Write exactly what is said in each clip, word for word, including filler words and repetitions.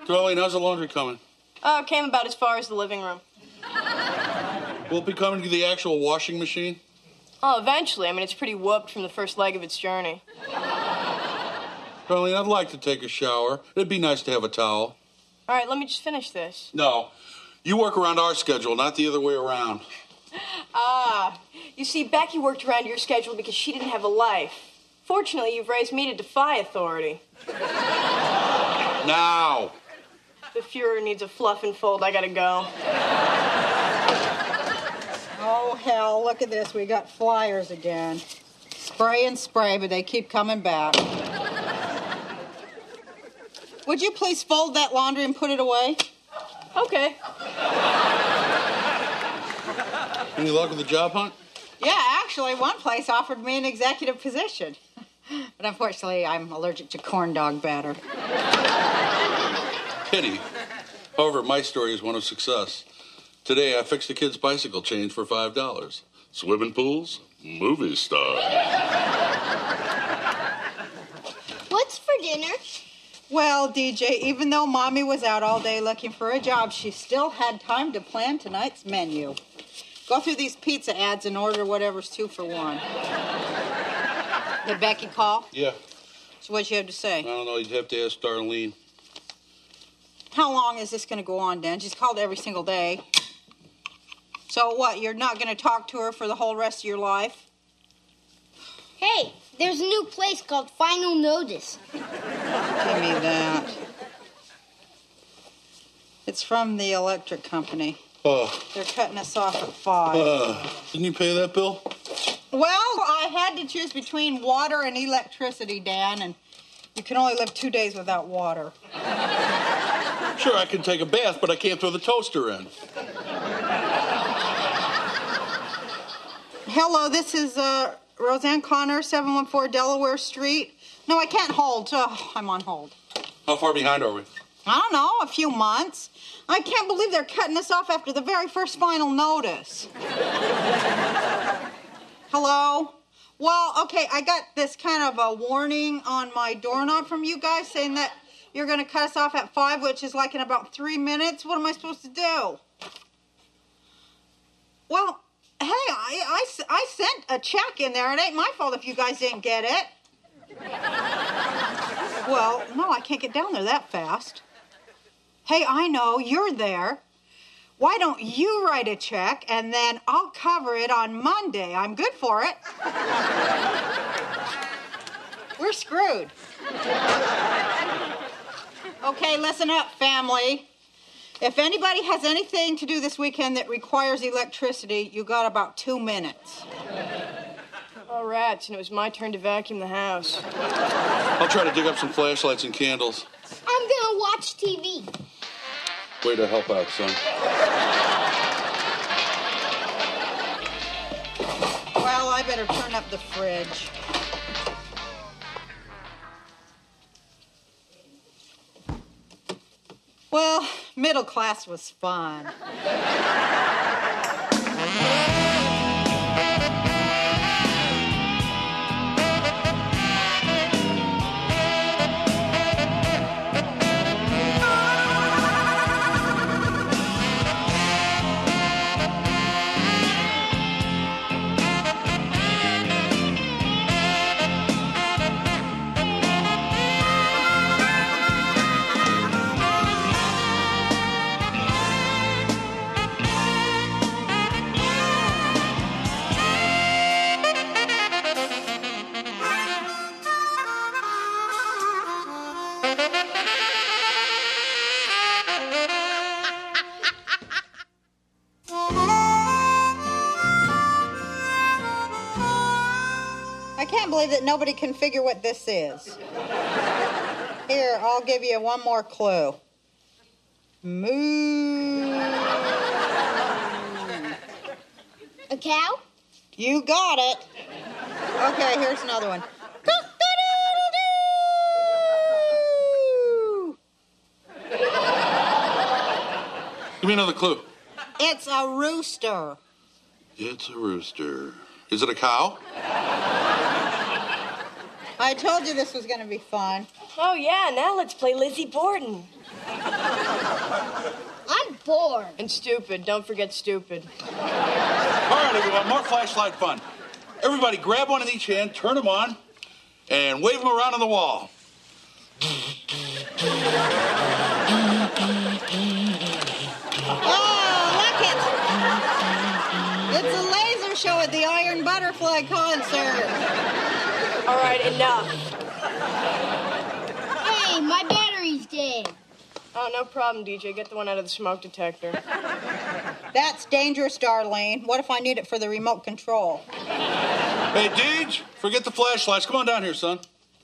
Darlene, how's the laundry coming? Oh, it came about as far as the living room. Will it be coming to the actual washing machine? Oh, eventually. I mean, it's pretty whooped from the first leg of its journey. Darlene, I'd like to take a shower. It'd be nice to have a towel. All right, let me just finish this. No. You work around our schedule, not the other way around. Ah, you see, Becky worked around your schedule because she didn't have a life. Fortunately, you've raised me to defy authority. Now. The Fuhrer needs a fluff and fold. I gotta go. Oh, hell, look at this. We got flyers again. Spray and spray, but they keep coming back. Would you please fold that laundry and put it away? Okay. Any luck with the job hunt? Yeah, actually, one place offered me an executive position. But unfortunately, I'm allergic to corn dog batter. Pity. However, my story is one of success. Today, I fixed a kid's bicycle chain for five dollars. Swimming pools, movie star. What's for dinner? Well, D J, even though Mommy was out all day looking for a job, she still had time to plan tonight's menu. Go through these pizza ads and order whatever's two for one. Did Becky call? Yeah. So what'd you have to say? I don't know. You'd have to ask Darlene. How long is this going to go on, Dan? She's called every single day. So what, you're not going to talk to her for the whole rest of your life? Hey, there's a new place called Final Notice. Give me that. It's from the electric company. Oh. They're cutting us off at five. Uh, didn't you pay that bill? Well, I had to choose between water and electricity, Dan, and you can only live two days without water. Sure, I can take a bath, but I can't throw the toaster in. Hello, this is uh, Roseanne Connor, seven one four Delaware Street. No, I can't hold. Oh, I'm on hold. How far behind are we? I don't know, a few months. I can't believe they're cutting us off after the very first final notice. Hello? Well, okay, I got this kind of a warning on my doorknob from you guys saying that you're going to cut us off at five, which is like in about three minutes. What am I supposed to do? Well, hey, I, I, I sent a check in there. It ain't my fault if you guys didn't get it. Well, no, I can't get down there that fast. Hey, I know, you're there. Why don't you write a check and then I'll cover it on Monday? I'm good for it. We're screwed. Okay, listen up, family. If anybody has anything to do this weekend that requires electricity, you got about two minutes. Oh, rats, and it was my turn to vacuum the house. I'll try to dig up some flashlights and candles. I'm gonna watch T V. Way to help out, son. Well, I better turn up the fridge. Well, middle class was fun. That nobody can figure what this is. Here, I'll give you one more clue. Moo. A cow? You got it. Okay, here's another one. Give me another clue. It's a rooster. It's a rooster. Is it a cow? I I told you this was going to be fun. Oh, yeah, now let's play Lizzie Borden. I'm bored. And stupid. Don't forget stupid. All right, everyone, more flashlight fun. Everybody grab one in each hand, turn them on, and wave them around on the wall. Oh, look it! It's a laser show at the Iron Butterfly concert. All right, enough. Hey, my battery's dead. Oh, no problem, D J. Get the one out of the smoke detector. That's dangerous, Darlene. What if I need it for the remote control? Hey, Deej, forget the flashlights. Come on down here, son.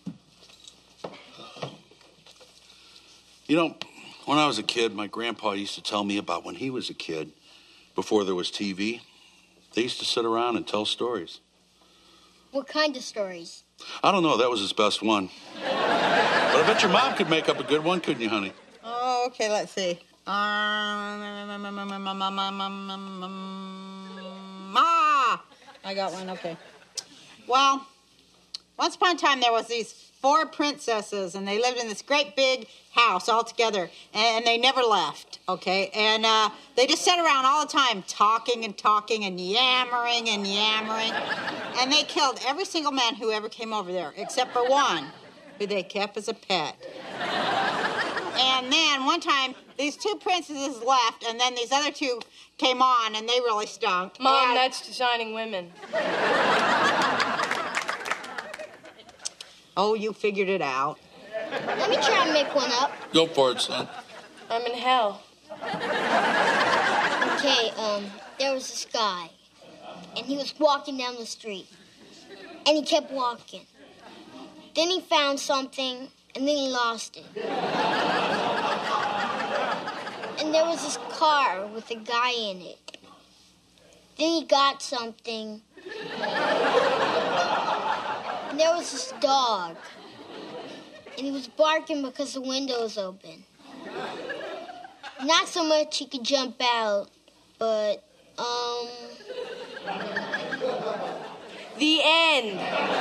You know, when I was a kid, my grandpa used to tell me about when he was a kid, before there was T V. They used to sit around and tell stories. What kind of stories? I don't know. That was his best one. But I bet your mom could make up a good one, couldn't you, honey? Oh, okay, let's see. Um, ah, I got one, okay. Well, once upon a time there was these four princesses, and they lived in this great big house all together, and they never left, okay? And uh, they just sat around all the time talking and talking and yammering and yammering. And they killed every single man who ever came over there, except for one, who they kept as a pet. And then one time, these two princesses left, and then these other two came on, and they really stunk. Mom, and... that's designing women. Oh, you figured it out. Let me try and make one up. Go for it, son. I'm in hell. Okay, um, there was this guy, and he was walking down the street, and he kept walking. Then he found something, and then he lost it. And there was this car with a guy in it. Then he got something. And there was this dog. And he was barking because the window was open. Not so much he could jump out, but, um... The end.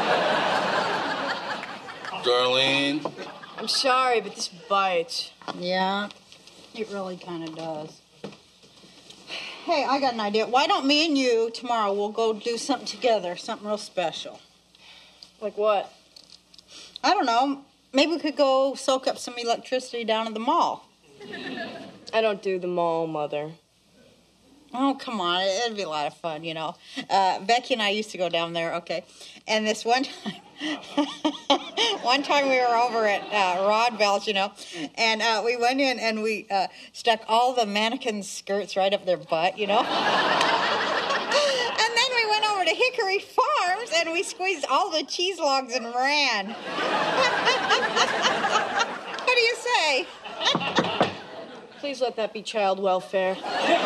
Darlene. I'm sorry, but this bites. Yeah, it really kind of does. Hey, I got an idea. Why don't me and you tomorrow, we'll go do something together, something real special. Like what? I don't know. Maybe we could go soak up some electricity down at the mall. I don't do the mall, Mother. Oh, come on. It'd be a lot of fun, you know. Uh, Becky and I used to go down there, okay. And this one time, one time we were over at uh, Rodbell's, you know, and uh, we went in and we uh, stuck all the mannequins' skirts right up their butt, you know. And then we went over to Hickory Farms and we squeezed all the cheese logs and ran. What do you say? Please let that be child welfare.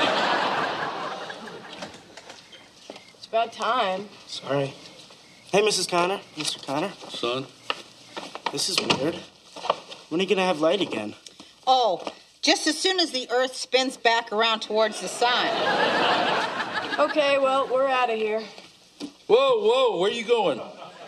It's about time. Sorry. Hey, Missus Connor. Mister Connor. Son. This is weird. When are you going to have light again? Oh, just as soon as the Earth spins back around towards the sun. Okay, well, we're out of here. Whoa, whoa, where are you going?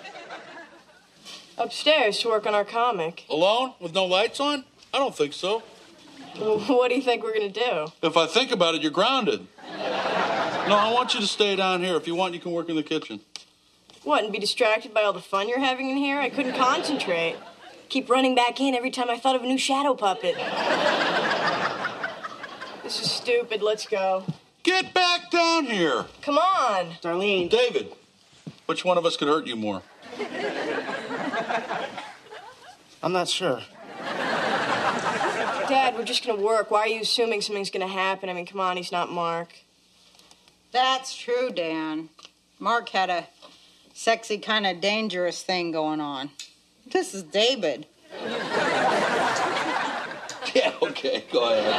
Upstairs to work on our comic. Alone? With no lights on? I don't think so. What do you think we're going to do? If I think about it, you're grounded. No, I want you to stay down here. If you want, you can work in the kitchen. What, and be distracted by all the fun you're having in here? I couldn't concentrate. Keep running back in every time I thought of a new shadow puppet. This is stupid. Let's go. Get back down here. Come on. Darlene. David, which one of us could hurt you more? I'm not sure. Dad, we're just going to work. Why are you assuming something's going to happen? I mean, come on, he's not Mark. That's true, Dan. Mark had a sexy, kind of dangerous thing going on. This is David. Yeah, okay, go ahead.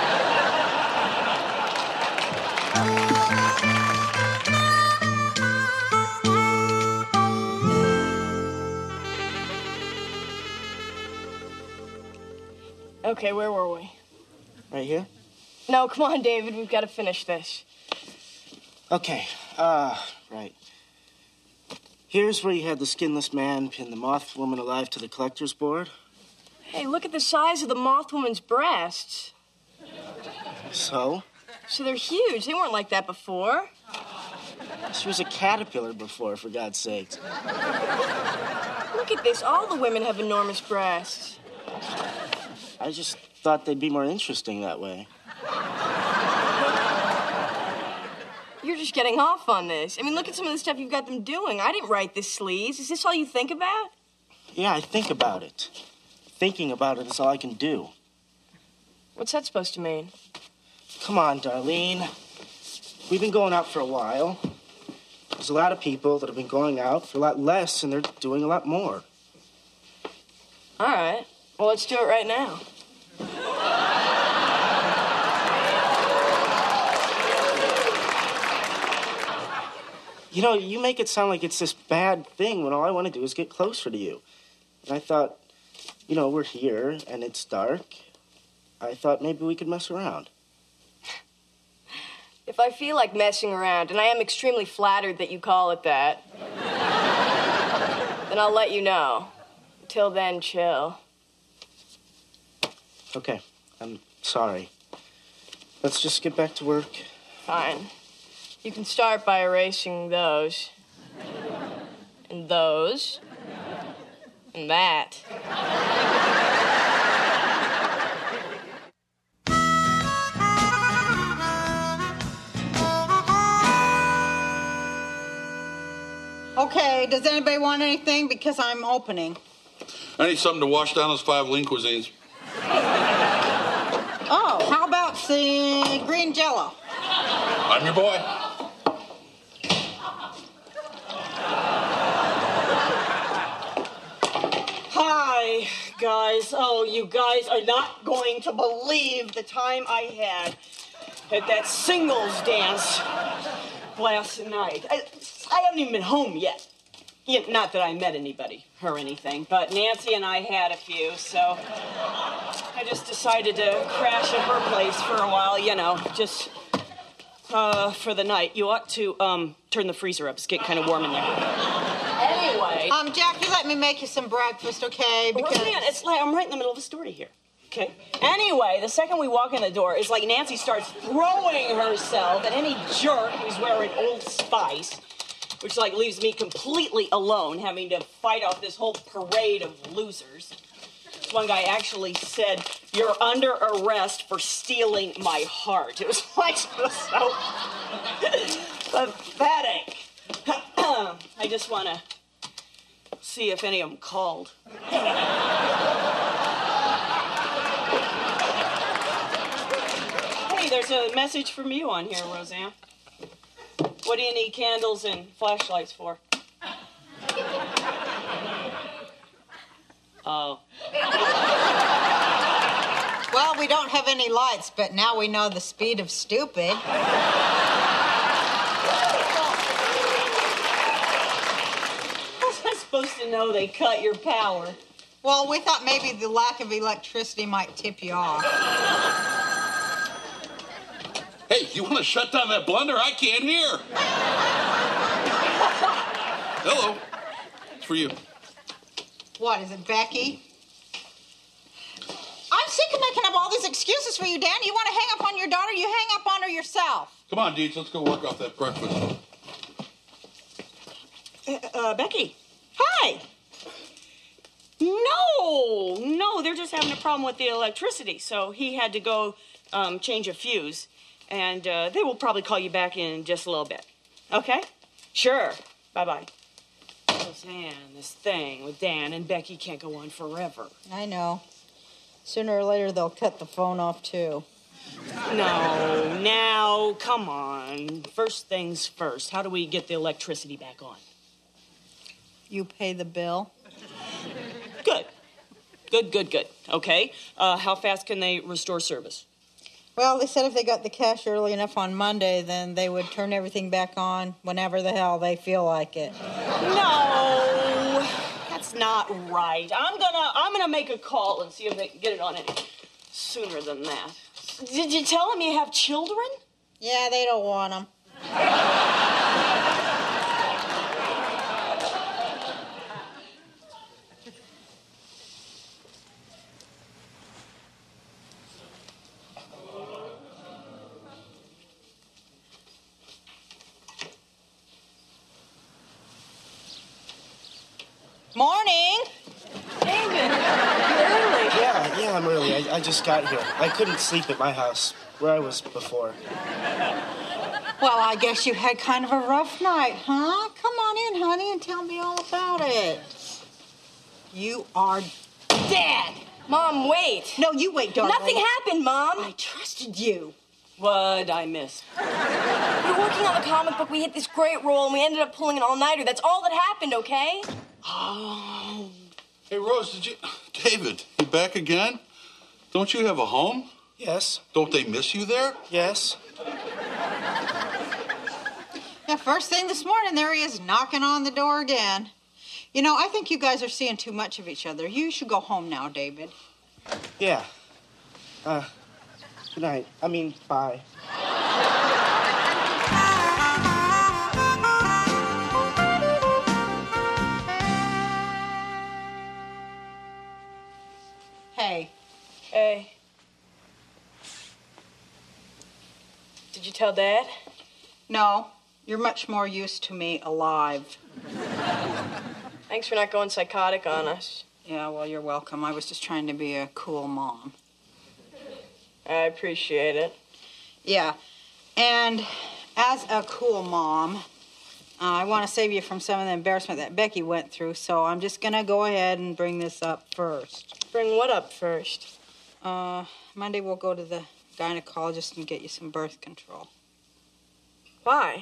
Okay, where were we? Right here? No, come on, David. We've got to finish this. Okay. Uh, right. Here's where you had the skinless man pin the moth woman alive to the collector's board. Hey, look at the size of the moth woman's breasts. So? So they're huge. They weren't like that before. She was a caterpillar before, for God's sakes. Look at this. All the women have enormous breasts. I just thought they'd be more interesting that way. You're just getting off on this. I mean, look at some of the stuff you've got them doing. I didn't write this sleaze. Is this all you think about? Yeah, I think about it. Thinking about it is all I can do. What's that supposed to mean? Come on, Darlene. We've been going out for a while. There's a lot of people that have been going out for a lot less, and they're doing a lot more. All right. Well, let's do it right now. You know, you make it sound like it's this bad thing when all I want to do is get closer to you. And I thought, you know, we're here and it's dark. I thought maybe we could mess around. If I feel like messing around, and I am extremely flattered that you call it that, then I'll let you know. Until then, chill. Okay, I'm sorry. Let's just get back to work. Fine. You can start by erasing those. And those. And that. Okay, does anybody want anything? Because I'm opening. I need something to wash down those five lean cuisines. Oh, how about the green jello? I'm your boy. Hi, guys. Oh, you guys are not going to believe the time I had at that singles dance last night. I, I haven't even been home yet. Yeah, not that I met anybody or anything, but Nancy and I had a few, so I just decided to crash at her place for a while, you know, just uh, for the night. You ought to um, turn the freezer up. It's getting kind of warm in there. Anyway. Um, Jackie, let me make you some breakfast, okay? Because Roseanne, it's like I'm right in the middle of a story here. Okay. Anyway, the second we walk in the door, it's like Nancy starts throwing herself at any jerk who's wearing Old Spice, which like leaves me completely alone, having to fight off this whole parade of losers. One guy actually said, "You're under arrest for stealing my heart." It was like so pathetic. I just want to see if any of them called. Hey, there's a message from you on here, Roseanne. What do you need candles and flashlights for? Oh. well, we don't have any lights, but now we know the speed of stupid. How was I supposed to know they cut your power? Well, we thought maybe the lack of electricity might tip you off. Hey, you want to shut down that blender? I can't hear. Hello. It's for you. What, is it Becky? I'm sick of making up all these excuses for you, Dan. You want to hang up on your daughter, you hang up on her yourself. Come on, Deeds, let's go work off that breakfast. Uh, uh, Becky. Hi. No, no, they're just having a problem with the electricity, so he had to go um, change a fuse. And uh, they will probably call you back in just a little bit. Okay? Sure. Bye-bye. Roseanne, this thing with Dan and Becky can't go on forever. I know. Sooner or later, they'll cut the phone off, too. No, now, come on. First things first. How do we get the electricity back on? You pay the bill? Good. Good, good, good. Okay. Uh, how fast can they restore service? Well, they said if they got the cash early enough on Monday, then they would turn everything back on whenever the hell they feel like it. No, that's not right. I'm gonna, I'm gonna make a call and see if they can get it on any sooner than that. Did you tell them you have children? Yeah, they don't want them. Morning. David, you're early. Yeah, yeah, I'm early. I, I just got here. I couldn't sleep at my house, where I was before. Well, I guess you had kind of a rough night, huh? Come on in, honey, and tell me all about it. You are dead. Mom, wait. No, you wait, darling. Nothing happened, Mom. I trusted you. What'd I miss? We were working on the comic book. We hit this great role, and we ended up pulling an all-nighter. That's all that happened, okay? Oh. Hey, Rose, did you... David, you back again? Don't you have a home? Yes, Don't they miss you there? yes. Yeah, first thing this morning, there he is knocking on the door again. You know, I think you guys are seeing too much of each other. You should go home now, David. Yeah. Uh, good night. I mean, bye. Hey, Hey. Did you tell Dad? no, you're much more used to me alive. Thanks for not going psychotic on us. Yeah, well, you're welcome. I was just trying to be a cool mom. I appreciate it. Yeah, and as a cool mom, uh, I want to save you from some of the embarrassment that Becky went through, so I'm just going to go ahead and bring this up first. Bring what up first? Uh, Monday we'll go to the gynecologist and get you some birth control. Why?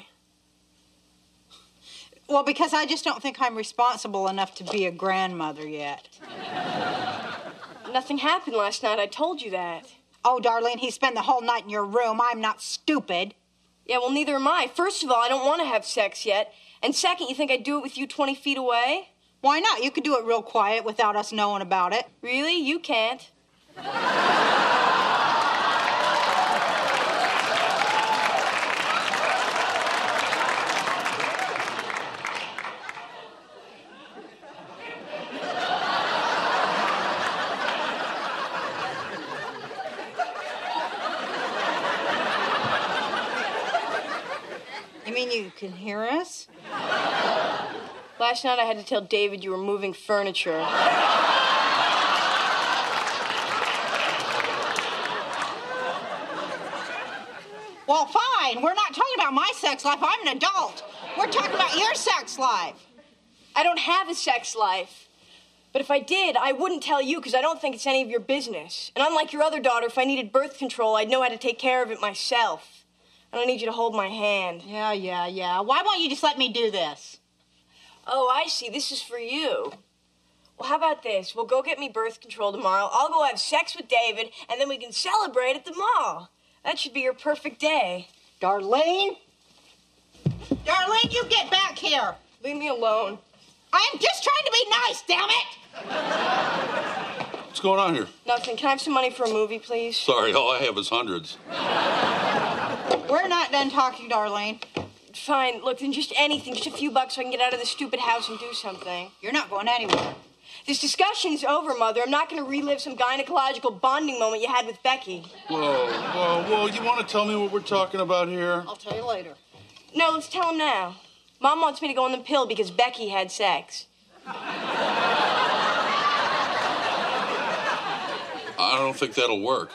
Well, because I just don't think I'm responsible enough to be a grandmother yet. Nothing happened last night. I told you that. Oh, Darlene, he spent the whole night in your room. I'm not stupid. Yeah, well, neither am I. First of all, I don't want to have sex yet. And second, you think I'd do it with you twenty feet away? Why not? You could do it real quiet without us knowing about it. Really? You can't. You mean you can hear us? Last night I had to tell David you were moving furniture. Well, fine. We're not talking about my sex life. I'm an adult. We're talking about your sex life. I don't have a sex life. But if I did, I wouldn't tell you because I don't think it's any of your business. And unlike your other daughter, if I needed birth control, I'd know how to take care of it myself. I don't need you to hold my hand. Yeah, yeah, yeah. Why won't you just let me do this? Oh, I see. This is for you. Well, how about this? We'll go get me birth control tomorrow. I'll go have sex with David, and then we can celebrate at the mall. That should be your perfect day. Darlene? Darlene, you get back here. Leave me alone. I'm just trying to be nice, damn it. What's going on here? Nothing. Can I have some money for a movie, please? Sorry, all I have is hundreds. We're not done talking, Darlene. Fine. Look, then just anything. Just a few bucks so I can get out of this stupid house and do something. You're not going anywhere. This discussion's over, Mother. I'm not going to relive some gynecological bonding moment you had with Becky. Whoa, whoa, whoa. You want to tell me what we're talking about here? I'll tell you later. No, let's tell him now. Mom wants me to go on the pill because Becky had sex. I don't think that'll work.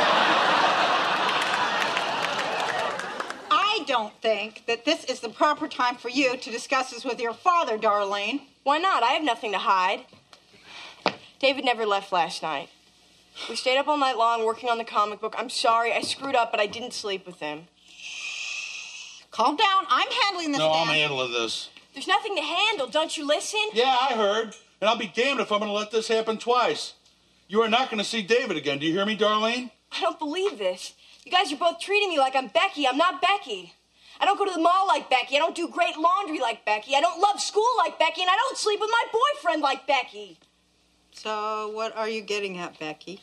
I don't think that this is the proper time for you to discuss this with your father, Darlene. Why not? I have nothing to hide. David never left last night. We stayed up all night long working on the comic book. I'm sorry, I screwed up, but I didn't sleep with him. Calm down. I'm handling this. No, I'm damn- handling this. There's nothing to handle, don't you listen? Yeah, I heard. And I'll be damned if I'm going to let this happen twice. You are not going to see David again. Do you hear me, Darlene? I don't believe this. You guys are both treating me like I'm Becky. I'm not Becky. I don't go to the mall like Becky. I don't do great laundry like Becky. I don't love school like Becky. And I don't sleep with my boyfriend like Becky. So what are you getting at, Becky?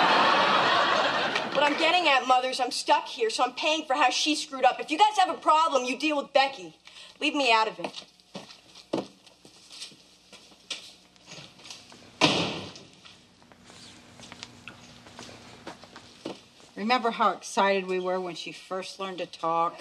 What I'm getting at, Mother, is I'm stuck here, so I'm paying for how she screwed up. If you guys have a problem, you deal with Becky. Leave me out of it. Remember how excited we were when she first learned to talk?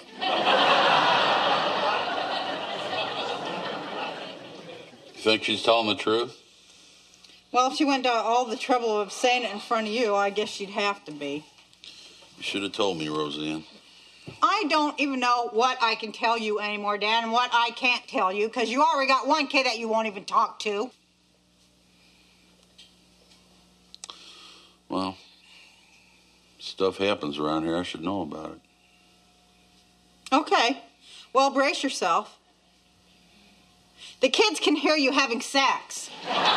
You think she's telling the truth? Well, if she went to all the trouble of saying it in front of you, I guess she'd have to be. You should have told me, Roseanne. I don't even know what I can tell you anymore, Dan, and what I can't tell you, because you already got one kid that you won't even talk to. Well, stuff happens around here. I should know about it. Okay. Well, brace yourself. The kids can hear you having sex.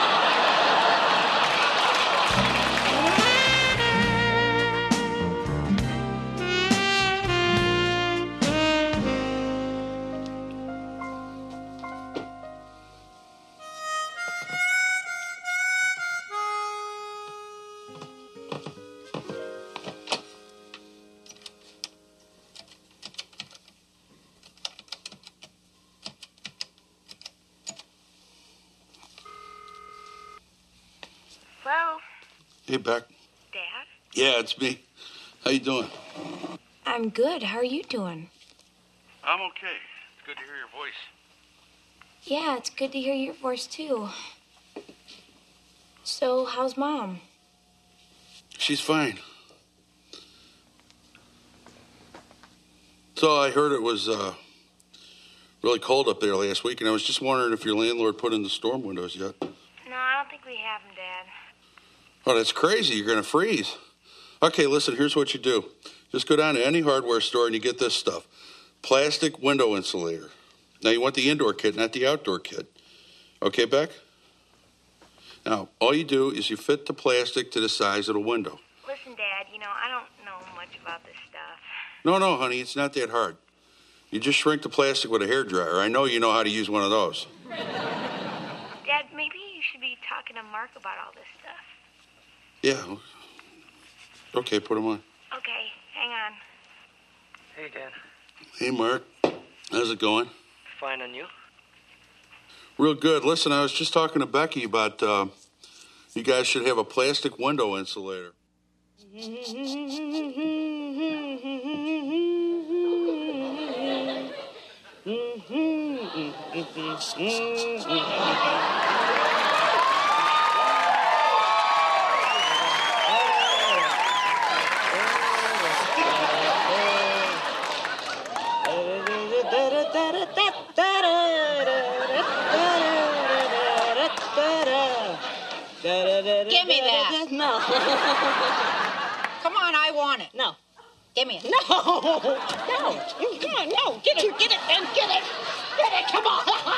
Hello? Hey, Beck. Dad? Yeah, it's me. How you doing? I'm good. How are you doing? I'm okay. It's good to hear your voice. Yeah, it's good to hear your voice, too. So, how's Mom? She's fine. So I heard it was uh, really cold up there last week, and I was just wondering if your landlord put in the storm windows yet. No, I don't think we have him, Dad. Oh, that's crazy. You're going to freeze. Okay, listen, here's what you do. Just go down to any hardware store and you get this stuff. Plastic window insulator. Now, you want the indoor kit, not the outdoor kit. Okay, Beck? Now, all you do is you fit the plastic to the size of the window. Listen, Dad, you know, I don't know much about this stuff. No, no, honey, it's not that hard. You just shrink the plastic with a hairdryer. I know you know how to use one of those. Dad, maybe you should be talking to Mark about all this stuff. Yeah. Okay, put them on. Okay, hang on. Hey, Dan. Hey, Mark. How's it going? Fine, on you? Real good. Listen, I was just talking to Becky about uh, you guys should have a plastic window insulator. Give me that. No. Come on, I want it. No. Give me it. No. No. No. No. Get it. Get it, Ben. Get it. Get it. Come on.